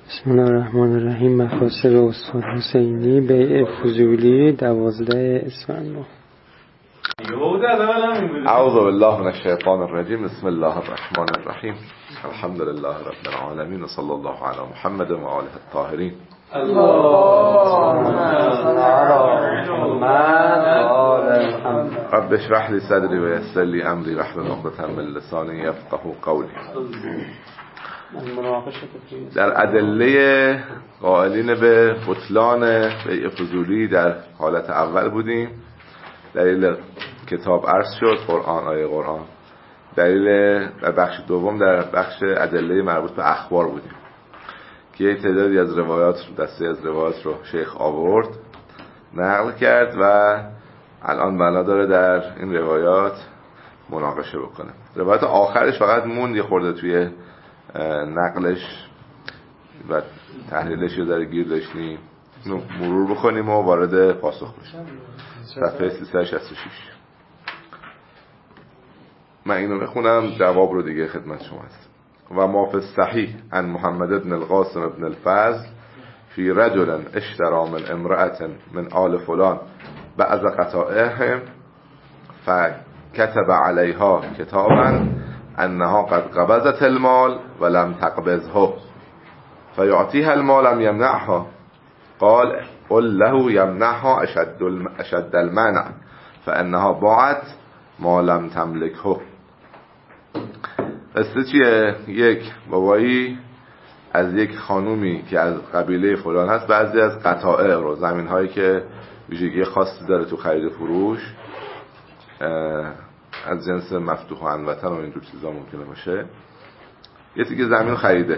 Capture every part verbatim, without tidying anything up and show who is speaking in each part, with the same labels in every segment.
Speaker 1: بسم الله الرحمن الرحیم. مفاسد استاد حسینی بیع فضولی دوازده اسفند ماه.
Speaker 2: اعوذ بالله من الشیطان الرجیم. بسم الله الرحمن الرحیم. الحمد لله رب العالمین و صلی الله علی محمد و آله الطاهرین. اللهم صل علی محمد و آل محمد. رب اشرح لي صدری و یسر لي امری واحلل عقدة من لسانی یفقهوا قولی. در ادله قائلین به بطلان بیع فضولی در حالت اول بودیم. دلیل کتاب عرض شد، قرآن، آیه قرآن. دلیل در بخش دوم در بخش ادله مربوط به اخبار بودیم که یه تعدادی از روایات رو دسته از روایات رو شیخ آورد، نقل کرد و الان بنا داره در این روایات مناقشه بکنه. روایات آخرش فقط موند یه خورده توی نقلش و تحلیلش رو در گیر داشتیم، مرور بکنیم و وارد پاسخ بشیم. صفحه سیصد و شصت و شش. من اینو بخونم، جواب رو دیگه خدمت شما هست. و ما فی الصحیح عن محمد بن القاسم بن الفضل فی رجل اشترى من امرأة من آل فلان بعض قطائعهم فكتب عليها كتابا انها قد قبضت المال ولم تقبضه فيعطيها المال لم يمنعها. قال قل له يمنعها اشد اشد المنع فانها باعت ما لم تملكه. قصه چیه؟ یک بابایی از یک خانومی که از قبیله فلان هست بعضی از قطائع رو، زمین هایی که ویژگی خاصی داره تو خرید و فروش از جنس مفتوح و انوطن و اینجور چیزا ممکنه باشه، یه تیکه زمین خریده.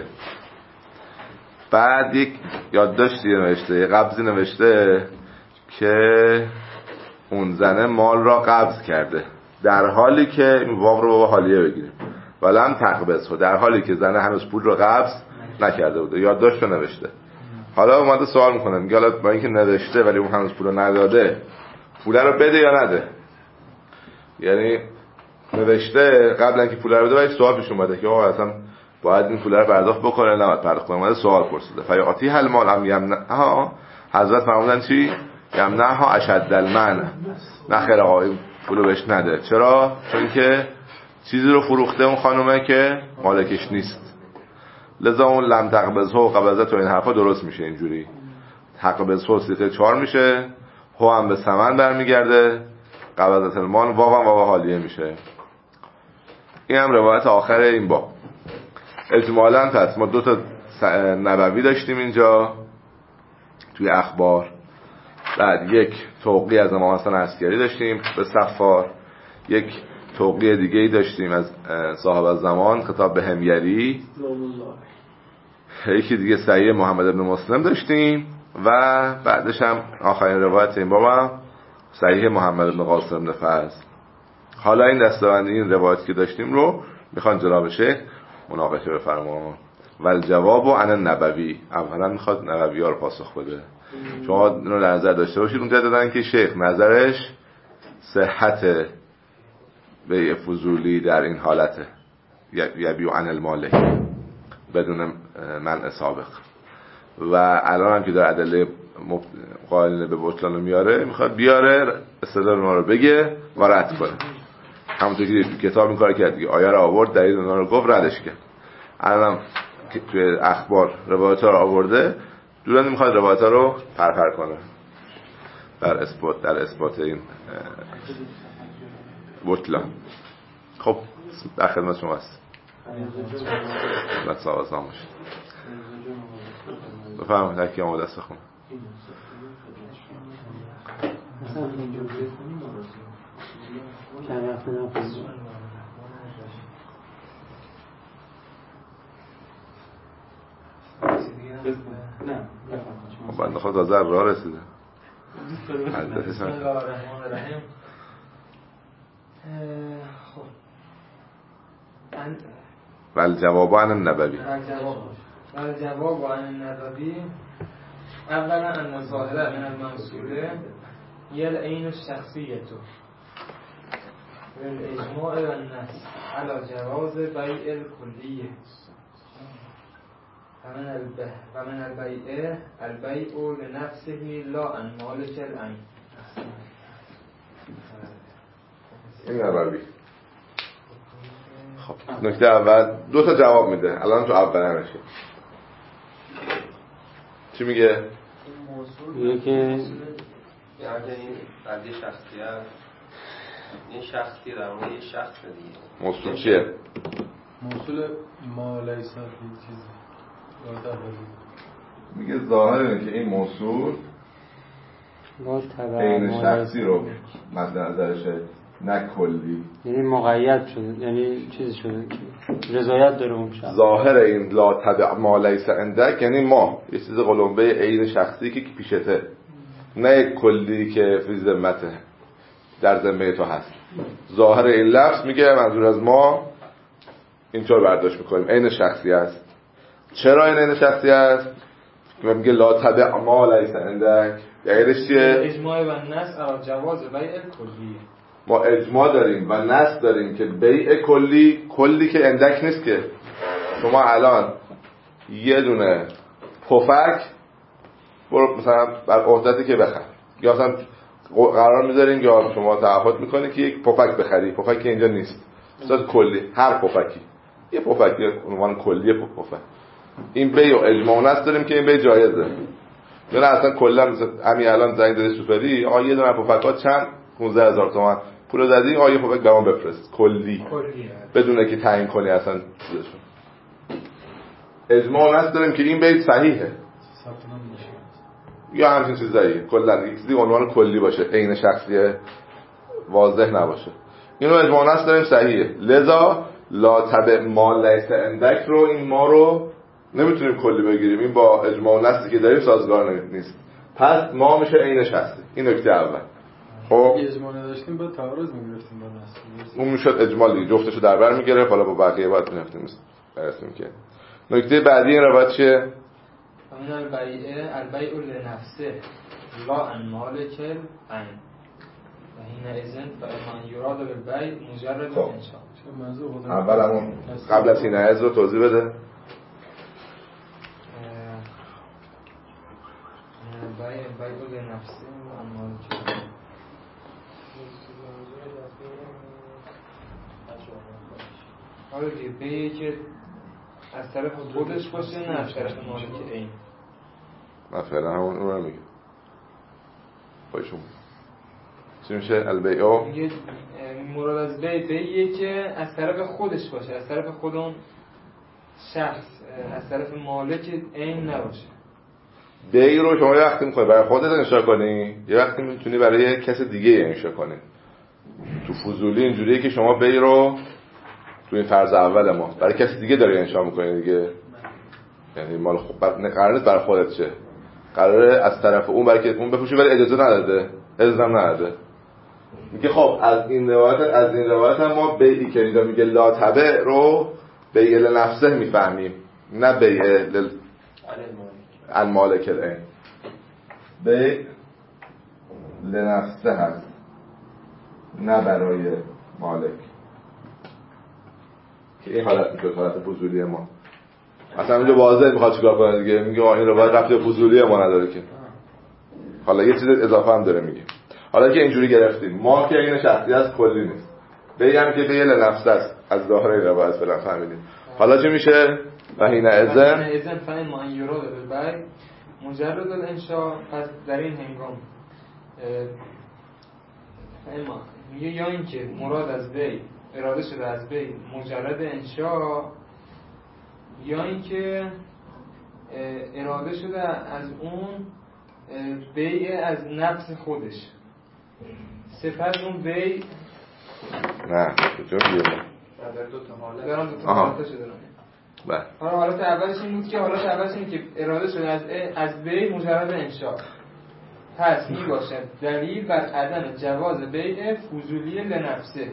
Speaker 2: بعد یک یادداشتی نوشته، یه قبضی نوشته که اون زنه مال را قبض کرده، در حالی که این واو رو با حالیه بگیریم ولم تقبضه، در حالی که زنه هنوز پول رو قبض نکرده بوده. یادداشت رو نوشته. حالا اومده سوال میکنه، میگه حالا با اینکه نوشته ولی اون هنوز پول رو نداده، پول رو بده یا نده؟ یعنی نوشته قبل اینکه پول رو بده ولی سوال پیش اومده که آقا اصلا باید این پول رو پرداخت بکنه نه باید پرداخت کنه. اومده سوال پرسیده. فیاتی هل مال ام یمنعها. حضرت فرمودن چی؟ یمنعها اشد المنع. نخیر آقا این پول رو بهش نده. چرا؟ چون که چیزی رو فروخته اون خانومه که مالکش نیست. لذا اون لم تقبضه و قبضت و این حرفا درست میشه. اینجوری تقبضه و سیغه چهار میشه، هو هم به ثمن برمیگرده، قبضت المال واو هم واو حالیه میشه. این هم روایت آخر این باب. اجمالاً پس ما دو تا نبوی داشتیم اینجا توی اخبار، بعد یک توقیه از امام حسن عسکری داشتیم به صفار، یک توقیه دیگه ای داشتیم از صاحب الزمان خطاب به همیری، یکی دیگه صحیح محمد بن مسلم داشتیم و بعدش هم آخرین روایت این باب هم صحیح محمد بن قاسم بن فضل. حالا این دسته‌بندی این روایت که داشتیم رو میخوان جناب شیخ مناقشه بفرما. و الجواب عن النبوی، اولا میخواد نبوی ها رو پاسخ بده. شما رو نظر داشته باشید اونجا دادن که شیخ نظرش صحت بیع فضولی در این حالته، یبیع عن المالک بدون منع سابق. و الان هم که در ادله قائلین به بطلان میاره، میخواد بیاره استدلال اونا رو بگه و رد کنه. همونطور که تو کتاب این کار کرد دیگه، آیه رو آورد، دلیل اونا رو گفت، ردش کرد. الان که توی اخبار روایت ها رو آورده، دوران میخواد روایت ها رو پرپر کنه در اثبات در اثبات این بطلان. خب در خدمت شما هست. خدمت سوازان باشید. بفرمایید هر کی آماده است بخونه. بنده خود از راه رسیده.
Speaker 3: بسم الله الرحمن الرحیم. خب
Speaker 2: بل جواب عن النبوی.
Speaker 3: بل جواب عن النبوی اولا ان ظاهره من المنصوله هي العين الشخصيه للاجماع والنص على جواز بيع الكليه ومن البه ومن البیع البیع لنفسه لا عن مالک العین.
Speaker 2: این نبوی. خب نکته اول دو تا جواب میده. الان تو اول نشه چی میگه؟
Speaker 1: میگه که
Speaker 4: یعنی این قضیه شخصیت، این شخصی در مورد یه شخص دیگه.
Speaker 2: موصول چیه؟
Speaker 5: موصول ما لیس فی چیز.
Speaker 2: میگه ظاهر اینه که این موصول
Speaker 1: با تبع
Speaker 2: عین
Speaker 1: ما
Speaker 2: شخصی
Speaker 1: لیس.
Speaker 2: رو مد نظرشه، نه کلی.
Speaker 1: یعنی مقید شده، یعنی چیز شده که رضایت داره اون شخص.
Speaker 2: ظاهر این لا تبع ما لیس عندک یعنی ما یه چیز قلمبه عین شخصی که پیشته، نه یک کلی که فی ذمته در ذمه تو هست. ظاهر این لفظ میگه منظور از ما اینطور برداشت میکنیم عین شخصی است. چرا این عین شخصی است؟ که میگه لا تبع ما لیس عندک یعنیش چیه؟
Speaker 3: اجماع و نص علی جواز بیع کلی.
Speaker 2: ما اجماع داریم و نص داریم که بیع کلی، کلی که اندک نیست که شما الان یه دونه پفک برو مثلا بر عهدتی که بخر، یا مثلا قرار میذارین یا شما تعهد میکنی که یک پفک بخری، پفک که اینجا نیست مثلا کلی، هر پفکی یه پفک یه عنوان کلی پفک، این بیع و اجماع و نص داریم که این بیع جایزه. یا نه اصلا کلا همین الان زنگ داده سوپری آقا یه دونه پفک‌ها چند پانزده هزار تومان پول دادی آقا یه پفک برام بفرست کلی، بدون که تعیین کنی اصلا چیزشون. اجماع و نص داریم که این بیع صحیحه یا همچین چیزایی، کلا یک چیزی عنوان کلی باشه عین شخصیه واضح نباشه، اینو اجماع و نص داریم صحیحه. لذا لا تبع ما لیس عندک رو این ما رو نمیتونیم کلی بگیریم، این با اجماع و نصی که داریم سازگار نیست، پس ما میشه عین شخصی. این نکته اول. خب
Speaker 5: اجماع نداشتیم با تعارض میگرفتیم با نص،
Speaker 2: اون میشد اجماع دیگه، جفتشو در بر میگرفت، حالا با بقیه باید میرفتیم برسیم که نکته بعدی این روایت چیه؟
Speaker 3: من البیع البیع لنفسه لا عن مالک العین و حین اذن فمن یراد بالبیع مجرد انشاء.
Speaker 2: اول همون قبل از حین اذن رو توضیح بده.
Speaker 3: البیع البیع لنفسه لا عن مالک العین. حالا دیگه بیعی که از طرف خودش باشه نه از طرف مالک عین.
Speaker 2: من فعلا همون رو میگم بایشون چی میشه البیع؟
Speaker 3: میگه مراد از بیع بیعیه که از طرف خودش باشه، از طرف خود اون شخص، از طرف مالک عین نباشه.
Speaker 2: بیع رو شما یه وقتی میکنی برای خودت انشا کنی، یه وقتی میتونی برای کس دیگه انشا کنی. تو فضولی اینجوریه که شما بیع رو تو این فرض اول ما برای کسی دیگه داری انشا میکنی دیگه، یعنی مال خب قرار نیست برای خودت شه، قراره از طرف اون برای که اون بپوشه ولی اجازه نداده، اذن نداده. میگه خب از این روایت از این روایت هم ما بیعی که اینجا میگه لا تبع رو بیع لنفسه میفهمیم، نه بیع لل المالک العین. بیع لنفسه هست نه برای مالک، که این حالت میشه حالت فضولی ما. اصلا اینجا واضح میخواد چیکار کنه دیگه، میگه این روایت ربطی به فضولی ما نداره که. حالا یه چیز اضافه هم داره میگه. حالا که اینجوری گرفتیم ما که این شخصی از کلی نیست، بگم که بیع لنفسه است، از ظاهر این روایت فعلا فهمیدیم. حالا چی میشه؟ و حین اذن
Speaker 3: اذن فهم ما یراد بالبیع مجرد الانشاء. پس در این هنگام اما میگه یا اینکه مراد از بیع اراده شده از بیع مجرد انشاء، یا اینکه اراده شده از اون بیع از نفس خودش، سپس اون بیع
Speaker 2: نه کجا میگه
Speaker 3: دارم دو تا حالتش دارم.
Speaker 2: بله
Speaker 3: حالا حالت اولش این بود که حالت اولش این که اراده شده از از بیع مجرد انشاء، پس می باشد دلیل بر عدم جواز بیع فضولی لنفسه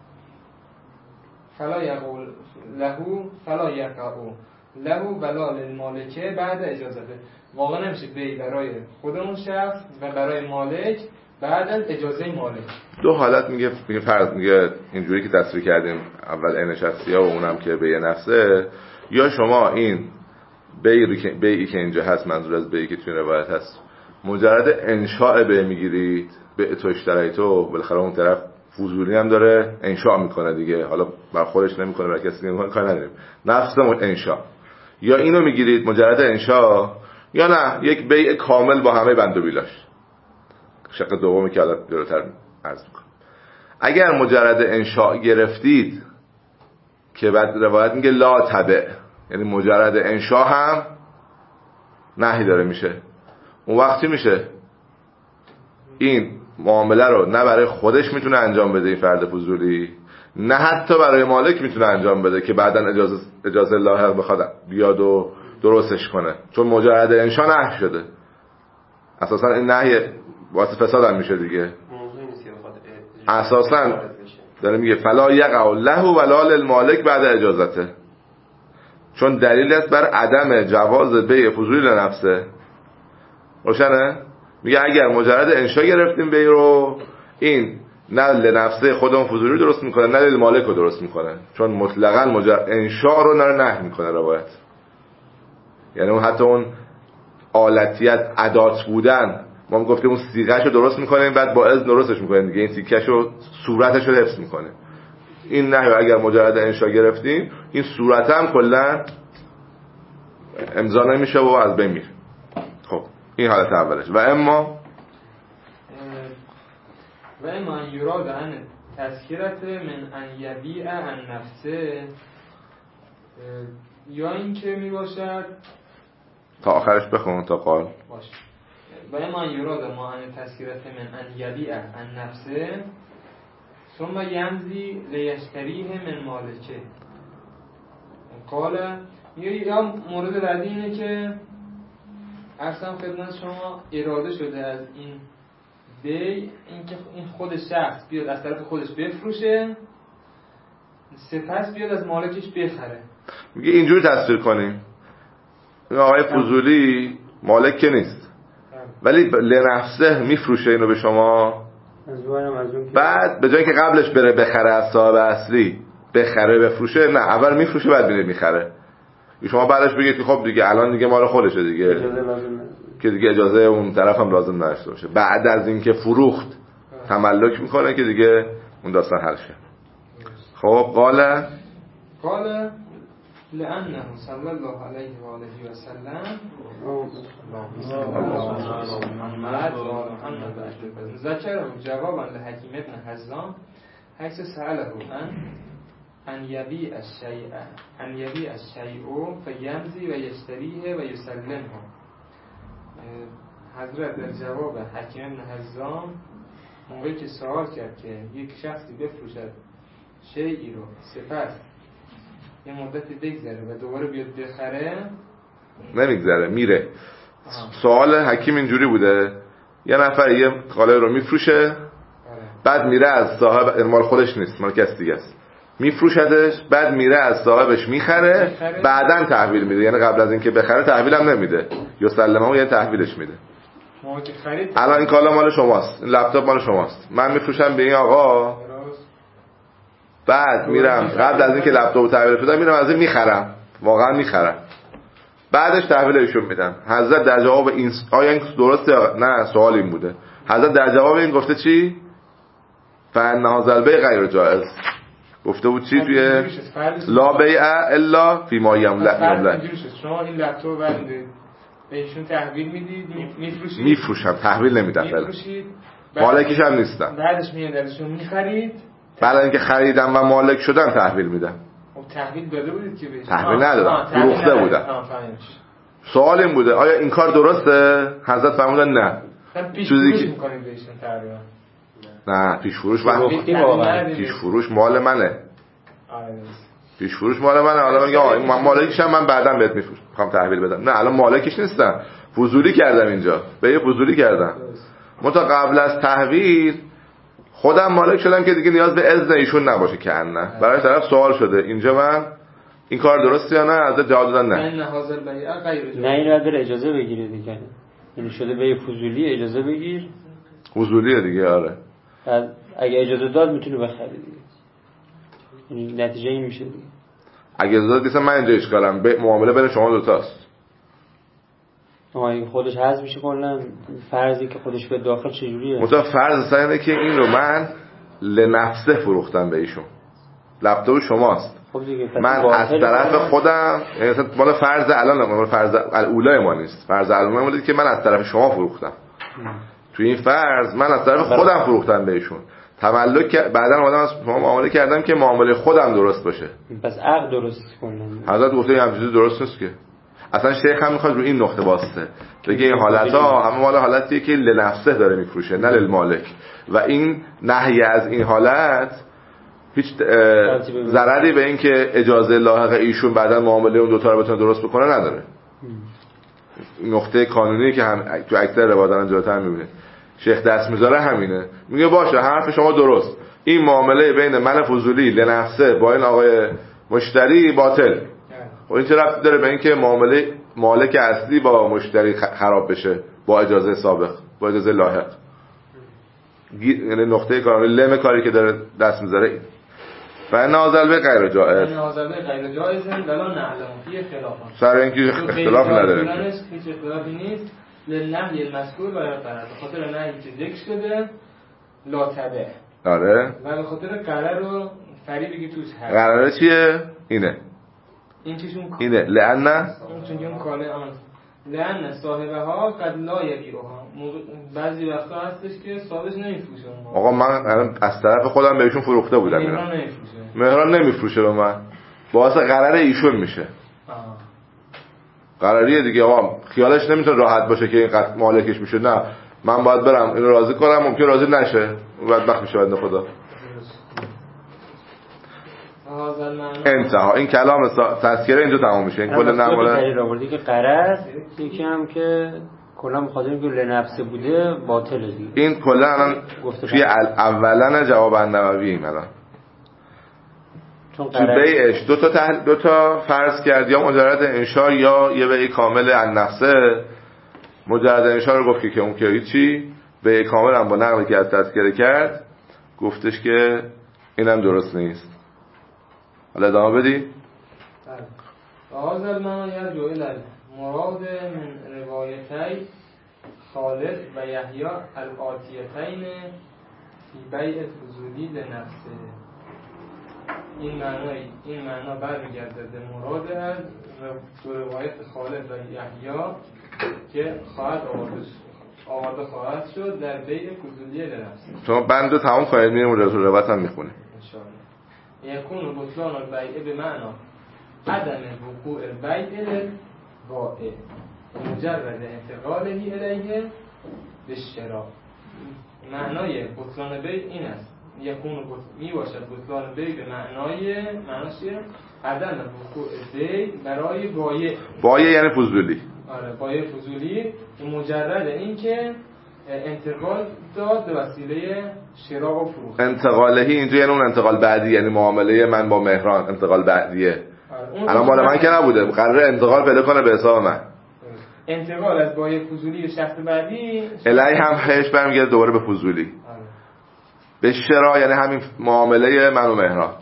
Speaker 3: فلا یقول لهو فلا یقعو لهو ولا للمالکه بعد اجازته. واقعا نمیشه بیع برای خودمون شخص و برای مالک بعد از اجازه مالک.
Speaker 2: دو حالت میگه، میگه فرض میگه اینجوری که تصریح کردیم اول عین شخصیه و اونم که بیع نفسه، یا شما این بیعی که بیعی که اینجا هست، منظور از بیعی که توی روایت هست مجرد انشاء بیع میگیرید، بیع تو اشتری تو، بالاخره اون طرف فضولی هم داره انشاء میکنه دیگه، حالا بر خودش نمیکنه بر کسی نمیکنه کار نداریم، نفس انشاء. یا اینو میگیرید مجرد انشاء، یا نه یک بیع کامل با همه بند و بیلاش. شق دومی که حالا جلوتر عرض میکنم. اگر مجرد انشاء گرفتید که بعد روایت میگه لا تبع، یعنی مجرد انشاء هم نهی داره میشه، اون وقتی میشه این معامله رو نه برای خودش میتونه انجام بده این فرد فضولی، نه حتی برای مالک میتونه انجام بده که بعداً اجازه اجازه لاحق بخواد بیاد و درستش کنه، چون مجرد انشاء نهی شده. اساساً این نهی واسه فساد هم میشه دیگه. اساساً داره میگه فلا یقع له ولا للمالک بعد اجازته، چون دلیل است بر عدم جواز بیع فضولی لنفسه. روشنه؟ میگه اگر مجرد انشاء گرفتیم بیع رو، این نه لنفسه خودمون فضولی درست میکنه نه للمالک رو درست میکنه، چون مطلقاً مجرد انشاء رو نره نهی میکنه روایت. یعنی اون حتی اون آلتیت ادات بودن، ما گفتیم اون صیغه‌شو درست میکنیم بعد با اذن درستش میکنیم دیگه، این تیکه‌شو صورتشو حفظ میکنه. این نه اگر مجرد انشاء گرفتیم این صورت هم کلا امضا نمیشه و از بین میره. خب این حالت اولش. و اما
Speaker 3: و اما ان یراد عن تذکرت من ان یبیع عن نفسه، یا این که می باشد
Speaker 2: تا آخرش بخون تا قال
Speaker 3: باشه. و اما ان یراد ما عن تذکرت من ان یبیع عن نفسه ثم یمضی لیشتریه من مالکه. قال یا مورد بعدی اینه که اصلا خدمت شما اراده شده از این بی اینکه این خود شخص بیاد از طرف خودش بفروشه، سپس بیاد از مالکش بخره.
Speaker 2: میگه اینجوری تصویر کنیم این آقای فضولی مالک که نیست ولی لنفسه میفروشه اینو به شما، بعد به جایی که قبلش بره بخره از صاحب اصلی بخره بفروشه، نه اول میفروشه بعد میره میخره. شما بعدش بگید که خب دیگه الان دیگه مال خودشه دیگه که دیگه اجازه اون طرف هم لازم نداشته باشه، بعد از اینکه فروخت تملک میکنه که دیگه اون داستان حل شه. خب قال
Speaker 3: قال لأنه صلی الله علیه و آله و سلم ذکر جوابا لحکیم ابن حزام حیث سأله ان ان یبیع الشیء ان یبیع الشیء فیمضی و یشتریه و یسلمه. حضرت در جواب حکیم ابن حزام موقعی که سوال کرد که یک شخصی بفروشد شیئی رو سپس یه مدتی بگذره و دوباره بیاد بخره،
Speaker 2: نمیگذره میره. سوال حکیم اینجوری بوده یه نفر یه قاله رو میفروشه بعد میره از صاحب، مال خودش نیست مال کسی دیگه است، میفروشدش بعد میره از صاحبش میخره بعدن تحویل میده، یعنی قبل از اینکه بخره تحویل هم نمیده یا سلمه یعنی تحویلش میده. الان این کالا مال شماست، این لپتاپ مال شماست، من میفروشم به این آقا بعد میرم قبل از اینکه لپتاپو تحویل بدم میرم از این میخرم، واقعا میخرم بعدش تحویل ایشون میدم. حضرت در جواب این آیا این درسته؟ نه سوال این بوده. حضرت در جواب این گفته چی؟ فان هذا البیع غیر جائز. گفته بود چی توی لا بیع الا فی ما یملک.
Speaker 3: شما این لپتاپ برنده بهشون تحویل میدید میفروشید؟
Speaker 2: میفروشم تحویل نمیدم،
Speaker 3: میفروشید
Speaker 2: مالکش هم نیستم،
Speaker 3: بعدش میاد ازشون میخرید،
Speaker 2: بعد اینکه خریدم و مالک شدم تحویل میدم.
Speaker 3: خب تحویل داده بودید که بهش؟
Speaker 2: تحویل ندادم، فروخته بودم. سوال این بوده آیا این کار درسته؟ حضرت فرمودن نه.
Speaker 3: پیش فروش میکنید بهشون تقریبا؟
Speaker 2: نه پیش فروش واقعا پیش فروش مال منه. پیش فروش مال منه. حالا میگه آ این مالکش هم من بعداً بهت میفروشم، میخوام تحویل بدم. نه الان مالکش نیستم، فضولی کردم اینجا، به یه فضولی کردم. متا قبل از تحویل خودم مالک شدم که دیگه نیاز به اذن ایشون نباشه که نه. برای طرف سوال شده اینجا من این کار درسته یا نه؟ از جواب دادن نه.
Speaker 3: نه حاضر بیع غیر
Speaker 1: نه این رو اجازه بگیره دیگه، یعنی شده به فضولی اجازه بگیر،
Speaker 2: فضولیه دیگه. آره
Speaker 1: اگه اجازه داد میتونه بخره دیگه، یعنی نتیجه این میشه دیگه.
Speaker 2: اگه اجازه داد که من اینجا اشکالم به معامله بین شما دو تاست،
Speaker 1: آقای خودش حذف میشه کلا فرضی که خودش به داخل چجوریه؟
Speaker 2: مثلا فرض اصلا اینه که این رو من لنفسه فروختم به ایشون، لپتاپ شماست.
Speaker 1: خب دیگه
Speaker 2: من از طرف خودم، یعنی مثلا مال فرض الان مال فرض الاولای ما نیست، فرض الاولای ما که من از طرف شما فروختم. تو این فرض من از طرف خودم فروختم به ایشون، تملک بعداً اومدم از شما معامله کردم که معامله خودم درست باشه.
Speaker 1: پس عقد درست کنن.
Speaker 2: حضرت گفته همین چیزی درست نیست که. اصلا شیخ هم میخواد رو این نقطه واسطه بگه این حالت‌ها همه مال حالتیه که لنفسه داره میفروشه نه للمالک، و این نهی از این حالت هیچ ضرری به این که اجازه لاحق ایشون بعدا معامله اون دوتا رو بتونه درست بکنه نداره. نقطه قانونی که هم تو اکثر رواداران جلوتر میبینه شیخ دست میذاره همینه، میگه باشه حرف شما درست، این معامله بین من فضولی لنفسه با این آقای مشتری باطل. خب این چه ربطی داره به این که معامله مالک اصلی با مشتری خراب بشه با اجازه سابق، با اجازه لاحق؟ یعنی نقطه کار لم کاری که داره دست میذاره این و نازل به غیر جائز،
Speaker 3: نازل به غیر جائز ولا نعلم فی خلاف،
Speaker 2: سر اینکه اختلاف نداره،
Speaker 3: هیچ اختلافی نیست. لنهی المذکور و غرض، به خاطر نهی که ذکر شده لا تبع،
Speaker 2: آره،
Speaker 3: و به خاطر قرار رو فری بگی توش هست.
Speaker 2: قراره چیه؟ اینه
Speaker 3: این چیشون
Speaker 2: اینه لأن
Speaker 3: چون اون کاله آن لأن صاحبه ها قد لا یبیعها، بعضی وقتا هستش که صاحبش نمیفروشه.
Speaker 2: آقا من از طرف خودم بهشون فروخته بودم،
Speaker 3: مهران نمیفروشه،
Speaker 2: مهران نمیفروشه به من، باعث قرار ایشون میشه.
Speaker 3: آه.
Speaker 2: قراریه دیگه. آقا خیالش نمیتونه راحت باشه که این قد مالکش میشه، نه من باید برم اینو راضی کنم، ممکن راضی نشه، بدبخت میشه بنده خدا. انتها این کلام تذکره اینجا تمام میشه. این کل نمونه
Speaker 1: دلیل آوردی که قرض یکی هم که کلا بخاطر اینکه لنفسه بوده باطله دیگه.
Speaker 2: این کلا الان توی اولا جواب النووی این الان تو بیعش دو تا تحل... دو تا فرض کرد، یا مجرد انشاء یا یه بیع کامل النفسه. مجرد انشاء رو گفت که اون که هیچی، بیع کامل هم با نقلی که از تذکره کرد گفتش که اینم درست نیست. حالا ادامه بدی؟
Speaker 3: آزل من یرجو الی مراد من روایتی خالد و یحیی الاتیتین فی بیع فضولی لنفسه. این معنی این معنا برمیگرده به مراد از روایت خالد و یحیی که خواهد آورده خواهد شد در بیع فضولی لنفسه.
Speaker 2: شما بندو تمام کنید میریم رو روایت هم میخونیم.
Speaker 3: یکون بطلان البیع بمعنی عدم وقوع البیع للبائع مجرد انتقاله الیه بالشراء. معنای بطلان بیع این است، یکون می باشد بطلان بیع به معنای معناش چیه؟ عدم وقوع بیع برای بایع.
Speaker 2: بایع یعنی فضولی.
Speaker 3: آره، بایع فضولی مجرد این که انتقال داد به وسیله شراء و فروخت.
Speaker 2: انتقالهی اینجا یعنی اون انتقال بعدی، یعنی معامله من با مهران انتقال بعدیه. الان مال من که نبوده، قراره انتقال پیدا کنه به حساب من.
Speaker 3: انتقال از بایع فضولی به شخص بعدی
Speaker 2: الی هم هش برمیگرده دوباره به فضولی. آره. به شراء یعنی همین معامله من و مهران.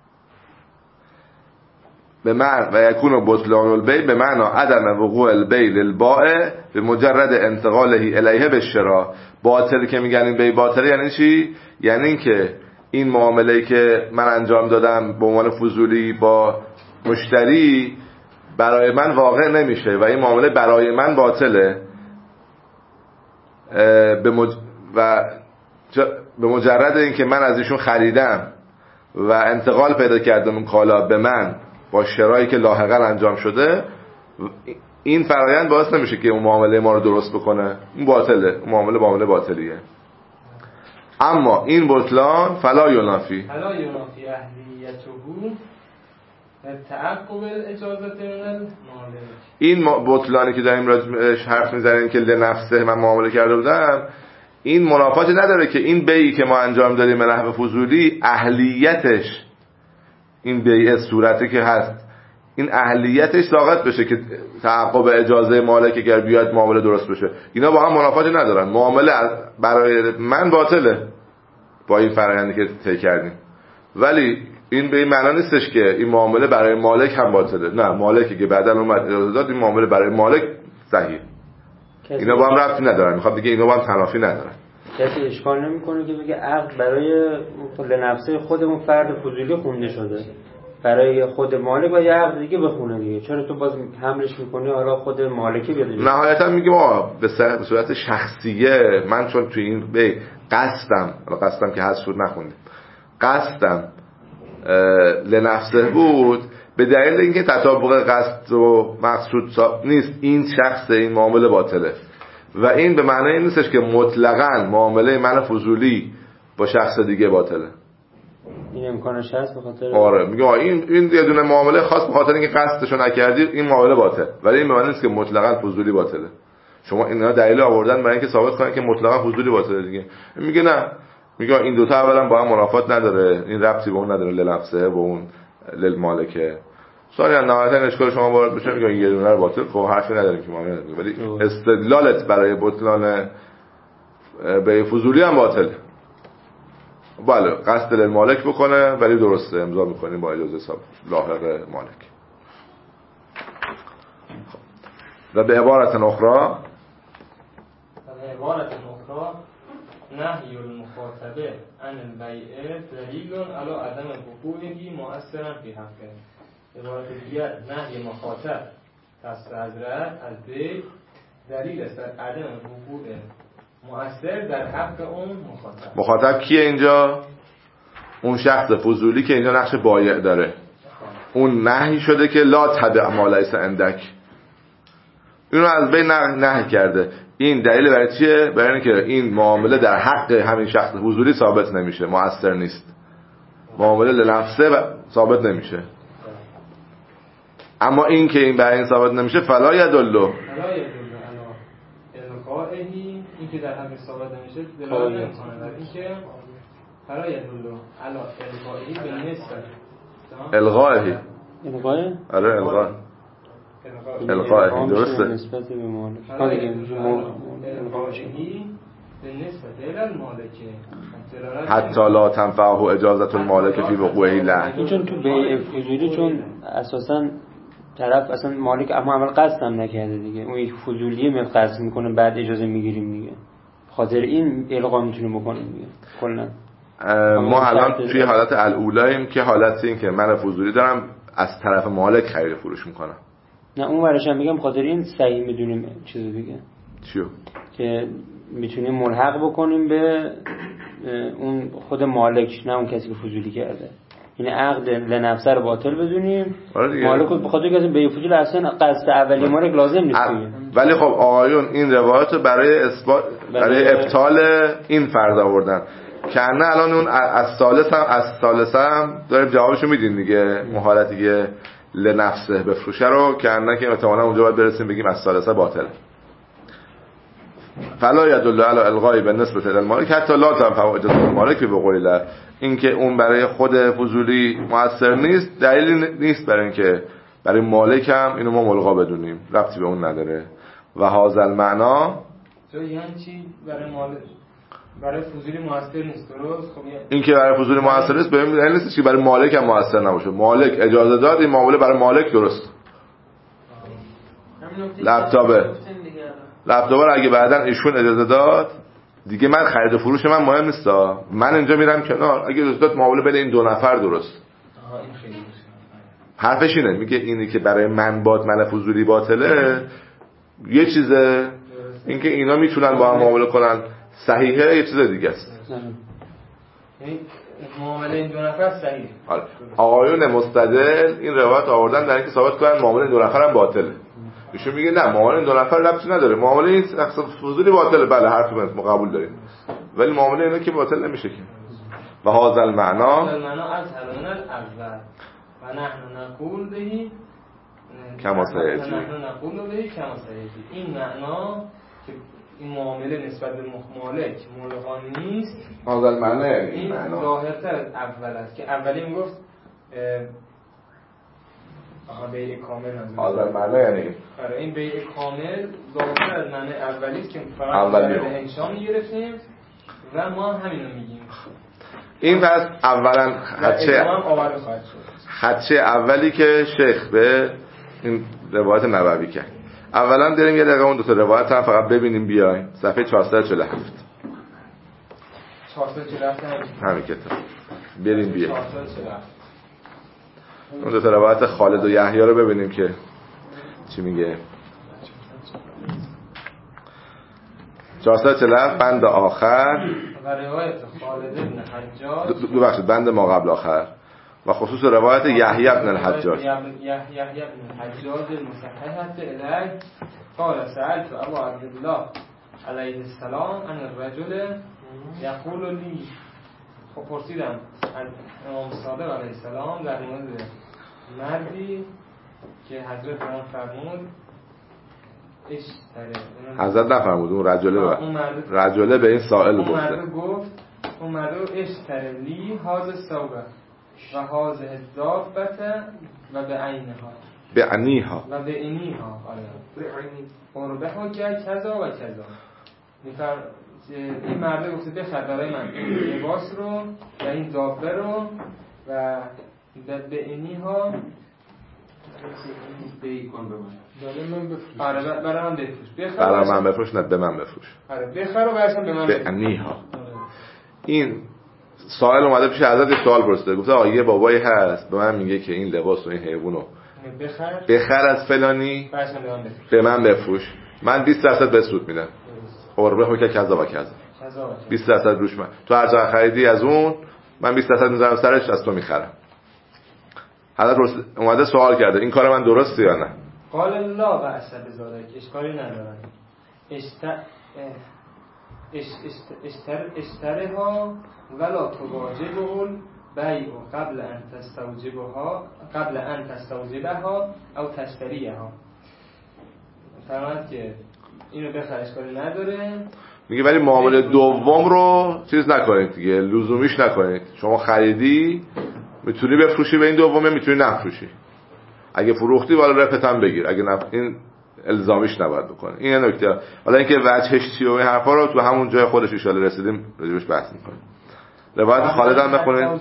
Speaker 2: به من و یکون بطلان البیع به معنی عدم وقوع البیع للبائع به مجرد انتقاله الیه بالشراء. باطل که میگن این بیع باطله یعنی چی؟ یعنی این که این معامله‌ای که من انجام دادم به عنوان فضولی با مشتری برای من واقع نمیشه و این معامله برای من باطله. به مج... و به مجرد این که من از ایشون خریدم و انتقال پیدا کردم اون کالا به من با شرایی که لاحقا انجام شده، این فرایند باعث نمیشه که اون معامله ما رو درست بکنه، اون باطله، اون معامله معامله باطلیه. اما این بطلان فلا ینافی
Speaker 3: فلا ینافی اهلیته تعقب الاجازه من المالک.
Speaker 2: این بطلانی که داریم راجعش حرف میزنیم که لنفسه من معامله کرده بودم، این منافاتی نداره که این بیعی که ما انجام دادیم به نحو فضولی اهلیتش، این بیع صورتی که هست این اهلیتش ساقط بشه که تعقب اجازه مالک اگر بیاد معامله درست بشه. اینا با هم منافاتی ندارن. معامله برای من باطله با این فرآیندی که طی کردیم، ولی این به این معنا نیستش که این معامله برای مالک هم باطله. نه، مالکی که بعداً اومد اجازه داد این معامله برای مالک صحیح. اینا با هم ربطی ندارن. میخواد دیگه اینا با هم تنافی ندارن.
Speaker 1: کسی اشکال نمیکنه که بگه عقد برای لنفسه خودمون فرد فضولی خونده شده، برای خود مالک باید عقد دیگه بخونه دیگه. چرا تو باز حملش میکنی حالا خود مالکی بیاد؟
Speaker 2: نهایتا میگم آقا به صورت شخصیه من چون تو این به قصدم، حالا قصدم که هست شد نخوندیم، قصدم لنفسه بود به دلیل اینکه تطابق قصد و مقصود نیست، این شخص این معامله باطله و این به معنی این نیستش که مطلقاً معامله من فضولی با شخص دیگه باطله.
Speaker 1: این امکانش هست به خاطر
Speaker 2: آره میگم این این یه دونه معامله خاص به خاطر اینکه قصدشو نکردی این معامله باطل، ولی این به معنی نیست که مطلقاً فضولی باطله. شما اینا دلیل آوردن برای اینکه ثابت کنن که مطلقاً فضولی باطله دیگه. میگه نه، میگه این دوتا اولا با هم منافات نداره، این ربطی به اون نداره، لنفسه و اون للمالکه. ثانیا نهایتا اشکال شما وارد بشه میگه یه دونه رو باطل، خب حرفی نداریم که ما نداریم، ولی استدلالت برای بطلان به فضولی هم باطله. بله قصد للمالک بکنه ولی درسته امضا میکنیم با اجازه حساب لاحق مالک. و به عبارت اخرى
Speaker 3: به عبارت اخرى نهی المخاطبه عن البیع دلیل علی عدم وقوعه مؤثرا فی حقه. عبارت دیگر نهی مخاطب دست حضرت از بیع دلیل است بر عدم وقوع مؤثر در حق اون مخاطب.
Speaker 2: مخاطب کیه اینجا؟ اون شخص فضولی که اینجا نقش بایع داره. اون نهی شده که لا تبع ما لیس عندک، اینو از بین نهی کرده. این دلیل برای چیه؟ برای اینکه این معامله در حق همین شخص فضولی ثابت نمیشه، مؤثر نیست، معامله لنفسه و ثابت نمیشه. اما این که این برای این ثابت نمیشه فلا یدلو
Speaker 3: فلا یدلو علی القائه، این که در حق ثابت نمیشه دلالت نمیکنه بر اینکه فلا یدلو علی القائه به نسبت
Speaker 2: القائه
Speaker 1: القائه
Speaker 2: آره القائه القائه درسته
Speaker 1: نسبت به مالک
Speaker 2: حتی لا تنفعه اجازت المالک فی وقوعه له.
Speaker 1: چون تو بیع فضولی چون اساسا طرف اصلا مالک اما اول قصد هم نکرده دیگه، اون یک فضولیه می قصد میکنه بعد اجازه میگیریم دیگه، خاطر این القا میتونیم بکنیم دیگه. کلا
Speaker 2: ما الان توی حالت الاولاییم که حالت این که من فضولی دارم از طرف مالک خرید فروش میکنم.
Speaker 1: نه اون ورش هم میگم خاطر این صحیح میدونیم چیز دیگه
Speaker 2: چیو
Speaker 1: که میتونیم ملحق بکنیم به اون خود مالک، نه اون کسی که فضولی کرده. یعنی عقد لنفسه رو باطل بدونیم، مالک رو به خاطر که به فضول اصلا قصد اولی مالک لازم نیست.
Speaker 2: ولی خب آقایون این روایت رو برای اثبات برای ابطال این فرض آوردن که نه الان اون از ثالث هم از ثالث هم داره جوابشو میدین دیگه، محالتی که لنفسه بفروشه رو که نه که احتمالاً اونجا باید برسیم بگیم از ثالثه باطله. فلا یدل علی الغای بالنسبه الى المالک حتی لا تنفع اجازه المالک به قول الله. این که اون برای خود فضولی مؤثر نیست دلیلی نیست برای اینکه برای مالک هم اینو ما ملغا بدونیم، ربطی به اون نداره. و هذا المعنا
Speaker 3: تو یعنی چی برای مالک برای فضولی مؤثر نیست؟ درست. خب
Speaker 2: این که برای فضولی مؤثر نیست به این دلیل نیست که برای مالک هم مؤثر نباشه. مالک اجازه داد این معامله برای مالک درست. لپتاپه لپتاپ رو اگه بعدن ایشون اجازه داد دیگه من خرید و فروش من مهم نیست، من اینجا میرم کنار، اگه اجازه داد معامله بین این دو نفر درست. حرفش اینه، میگه اینی که برای من باد من فضولی باطله یه چیزه، اینکه اینا میتونن با هم معامله کنن صحیحه یه چیز دیگه است.
Speaker 3: یعنی معامله این دو نفر صحیح.
Speaker 2: آره. آقایون مستدل این روایت آوردن در اینکه ثابت کنن معامله این دو نفر هم باطله. ایشون میگه نه معامله این دو نفر ربطی نداره، معامله این شخص فضولی باطله. بله حرف ما قبول داریم، ولی معامله اینا که باطل نمیشه که. و هذا المعنا
Speaker 3: هذا المعنا از هرون الاول و نحن نقول به
Speaker 2: کما سیأتی
Speaker 3: نحن نقول به کما سیأتی. این معنا که این معامله نسبت به مالک ملغا نیست،
Speaker 2: هذا المعنا یعنی
Speaker 3: این ظاهرتر از اول است که اولی میگفت آها بیع کامل هم
Speaker 2: هذا المعنا یعنی
Speaker 3: آره این بیع کامل ظاهرتر از معنی اولی است که فقط به انشا میگرفتیم و ما همینو میگیم.
Speaker 2: این پس اولا خدشه خدشه اولی که شیخ به این روایت نبوی کرد. اولا بریم یه دقیقه اون دو تا روایت هم فقط ببینیم بیایم. صفحه چهارصد و چهل و هفت
Speaker 3: چهارصد و چهل و هفت
Speaker 2: همین کتاب. بریم بیایم اون دو تا روایت خالد و یحیی رو ببینیم که چی میگه. چهارصد و چهل و هفت بند آخر
Speaker 3: و روایت خالد بن حجاج،
Speaker 2: دو بخشید بند ما قبل آخر، و خصوص روایت یحیی بن الحجاج.
Speaker 3: یحیی بن الحجاج المصححة الیه قال سألت ابا عبدالله علیه السلام عن الرجل یقول لی، خب پرسیدم از امام صادق علیه السلام در مورد مردی که حضرت من فرمود اشتره،
Speaker 2: حضرت نفرمود اون رجله رجله به این سائل گفته،
Speaker 3: اون مرد گفت اون مرد اشتره لی هاز الثوبه و هاز الدابه و به عینها
Speaker 2: به عنیها
Speaker 3: و به اینیها قربه ها که کذا و کذا. میفر این مرد گفته بخر برای من این لباس رو و این دابه رو و به اینیها
Speaker 5: بی کن به من برای من بفروش.
Speaker 3: آره برای من بفروش. بخر
Speaker 2: برای من بفروش نه به من بفروش.
Speaker 3: آره بخر و برشم به من
Speaker 2: به عنیها. این سائل اومده پیش حضرت سوال پرسیده، گفته آقا یه بابایی هست به من میگه که این لباس و این حیوانو
Speaker 3: بخر
Speaker 2: بخر از فلانی
Speaker 3: برشم به من بفروش.
Speaker 2: به من بفروش، من بیست درصد به سود میدم. قربه ها که کذا و کذا بیست درصد روش من، تو هر جا خریدی از اون من بیست درصد میذارم سرش، از تو میخرم. حضرت اومده سوال کرده این کار من درسته یا نه؟
Speaker 3: قال لا بأس بذلک، اشکالی ندارن. اشت اشتر اشترها ولا تواجبه البیع قبل ان تستوجبها قبل ان تستوجبها او تشتریها. فرمود که اینو بخر اشکالی نداره،
Speaker 2: میگه ولی معامله دوم رو چیز نکنید دیگه، لزومیش نکنید. شما خریدی میتونی بفروشی به این دومه، میتونی نفروشی. اگه فروختی والا رپت هم بگیر، اگه نف... این الزامیش نباید بکنه. این نکته. حالا اینکه وجهش چیه و این حرفا رو تو همون جای خودش ان شاءالله رسیدیم راجعش بحث می‌کنیم. روایت خالد هم بخونید.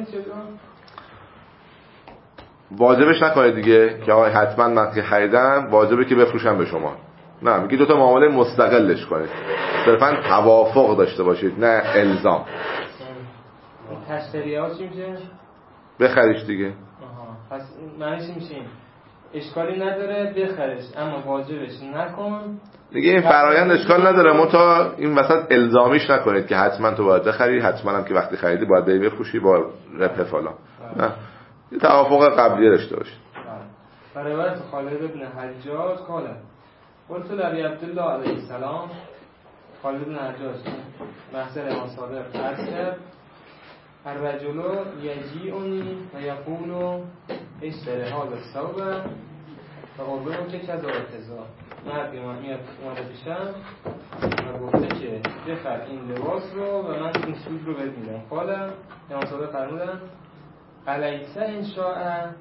Speaker 2: واجبش نکنید دیگه که آقا حتما من که خریدم واجبه که بفروشم به شما. نه، میگه دو تا معامله مستقلش کنید. صرفا توافق داشته باشید نه الزام.
Speaker 3: تشتریه ها چی میشه؟
Speaker 2: بخریش دیگه.
Speaker 3: آها. پس معنیش میشه اشکالی نداره بخرش اما واجبش نکن.
Speaker 2: دیگه این فرایند اشکال نداره، منتها این وسط الزامیش نکنید که حتما تو باید بخری، حتما هم که وقتی خریدی باید بری بفروشی با ربح فلان. نه، این توافق قبلی داشته باشید.
Speaker 3: برای روایت خالد بن حجاج قال قلت لابی عبدالله علیه السلام، خالد بن حجاج محضر امام صادق عرض کرد الرجل یجیعنی و یقول اشتری هذا الثوب و قربه که کذا و کذا. مردی میاد اومده پیشم و گفته که بخر این لباس رو و من این سود رو بهت میدم. قال امام صادق فرمودن الیس ان شاء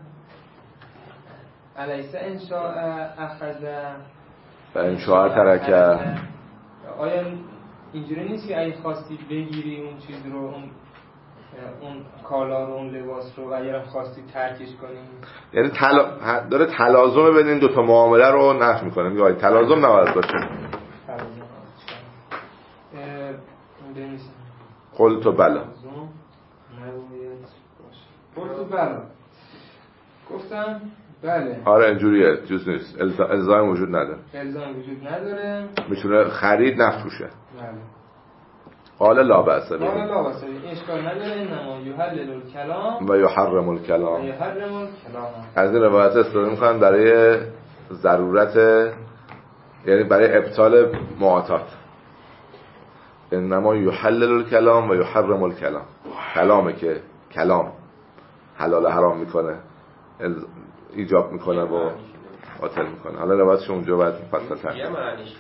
Speaker 3: الیس ان شاء اخذ
Speaker 2: و ان شاء ترک.
Speaker 3: آیا اینجوری نیست که اگه خواستی بگیری اون چیز رو، اون اون کالا رو، اون لباس رو، و اگر خواستی ترکش کنی؟
Speaker 2: یعنی تلا... داره تلازم بین این دو تا معامله رو نفی میکنه. میگه تلازم نباید باشه.
Speaker 3: تلازم
Speaker 2: قلت بلا
Speaker 3: قلت بلا گفتم بله.
Speaker 2: آره اینجوریه، جز نیست، الزام وجود نداره.
Speaker 3: الزام وجود نداره.
Speaker 2: میتونه خرید نفروشه.
Speaker 3: بله.
Speaker 2: قال لا بأس به.
Speaker 3: قال لا بأس به. اشکال نداره. انما یحلل الکلام
Speaker 2: و یحرم الکلام.
Speaker 3: و یحرم الکلام.
Speaker 2: از این روایت استفاده میکنن برای ضرورت، یعنی برای ابطال معاطات. انما یحلل الکلام و یحرم الکلام. کلامه که کلام حلال حرام میکنه، ایجاب میکنه و باطل میکنه. حالا روایتش اونجا باید مفصل تر.
Speaker 4: یه معنیش